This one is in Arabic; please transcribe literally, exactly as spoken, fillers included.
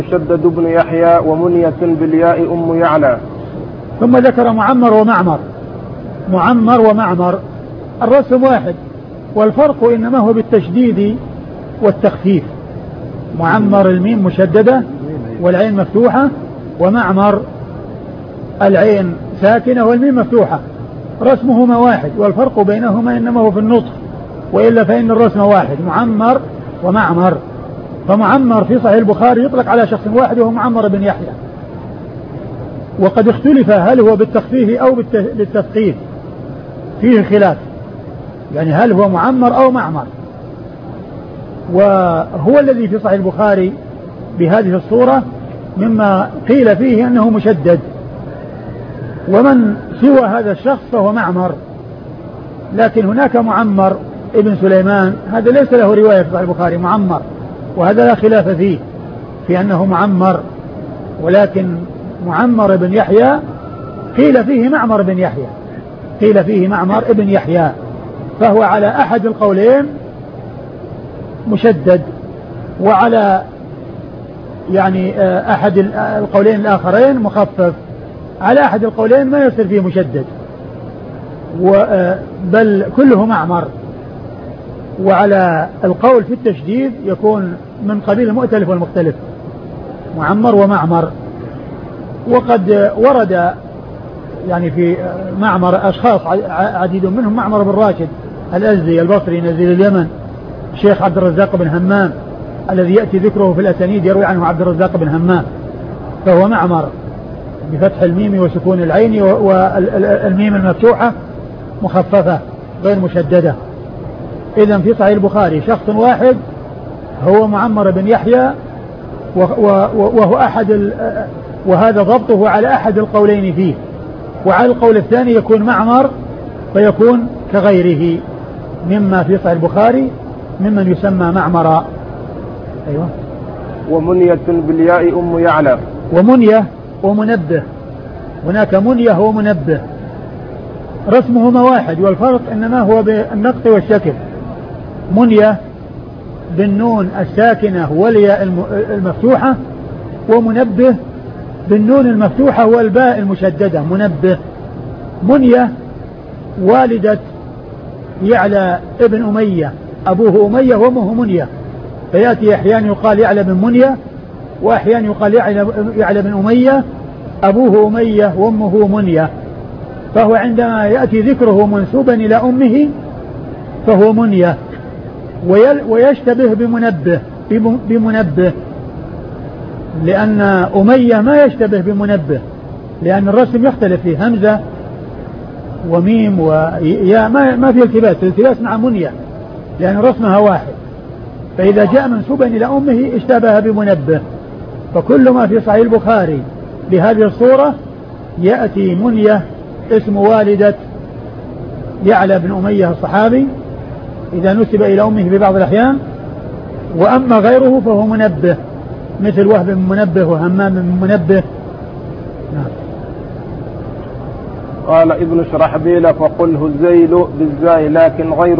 مسدد بن يحيى ومنية بالياء أم يعلى. ثم ذكر معمر ومعمر. معمر ومعمر الرسم واحد، والفرق إنما هو بالتشديد والتخفيف. معمر الميم مشددة والعين مفتوحة، ومعمر العين ساكنة والميم مفتوحة. رسمهما واحد، والفرق بينهما إنما هو في النطق، وإلا فإن الرسم واحد، معمر ومعمر. فمعمر في صحيح البخاري يطلق على شخص واحد وهو معمر بن يحيى، وقد اختلف هل هو بالتخفيف أو بالتثقيل، فيه خلاف، يعني هل هو معمر أو معمر. وهو الذي في صحيح البخاري بهذه الصورة مما قيل فيه أنه مشدد، ومن سوى هذا الشخص فهو معمر. لكن هناك معمر ابن سليمان، هذا ليس له رواية في صحيح البخاري، معمر، وهذا لا خلاف فيه في أنه معمر، ولكن معمر بن يحيى قيل فيه معمر بن يحيى، قيل فيه معمر ابن يحيى، فهو على أحد القولين مشدد، وعلى يعني أحد القولين الآخرين مخفف. على أحد القولين ما يصير فيه مشدد، بل كله معمر. وعلى القول في التشديد يكون من قبيل المؤتلف والمختلف، معمر ومعمر. وقد ورد يعني في معمر أشخاص عديد منهم، معمر بن راشد الأزدي البصري نزيل اليمن، الشيخ عبد الرزاق بن همام الذي يأتي ذكره في الأسانيد يروي عنه عبد الرزاق بن همام، فهو معمر بفتح الميم وسكون العين والميم المفتوحة مخففة غير مشددة. إذن في صحيح البخاري شخص واحد هو معمر بن يحيى، وهو أحد، وهذا ضبطه على أحد القولين فيه. وعلى القول الثاني يكون معمر فيكون كغيره مما في صحيح البخاري ممن يسمى معمر. أيوة. ومنية بالياء أم يعلى. ومنية ومنبه، هناك منية ومنبه، رسمهما واحد، والفرق إنما هو بالنقط والشكل. منية بالنون الساكنة والياء المفتوحة، ومنبه بالنون المفتوحة والباء المشددة، منبه. منية والدة يعلى ابن أمية، أبوه أمية وأمه منية، فيأتي أحيانا يقال يعلى بن منية، وأحيانا يقال يعلى بن أمية، أبوه أمية وأمه منية. فهو عندما يأتي ذكره منسوبا إلى أمه فهو منية، ويشتبه بمنبه بمنبه لأن أمية ما يشتبه بمنبه، لأن الرسم يختلف فيه، همزة وميم ويا ما ما في التباس، التباس مع منية لأن رسمها واحد. فإذا جاء منسوبا إلى أمه اشتبه بمنبه. فكل ما في صحيح البخاري بهذه الصورة يأتي منية اسم والدة يعلى بن أمية الصحابي إذا نسب إلى أمه ببعض الأحيان، وأما غيره فهو منبه، مثل وهب من منبه وهمام من منبه. نعم. قال ابن شرحبيل فقل هزيل بالزاي لكن غير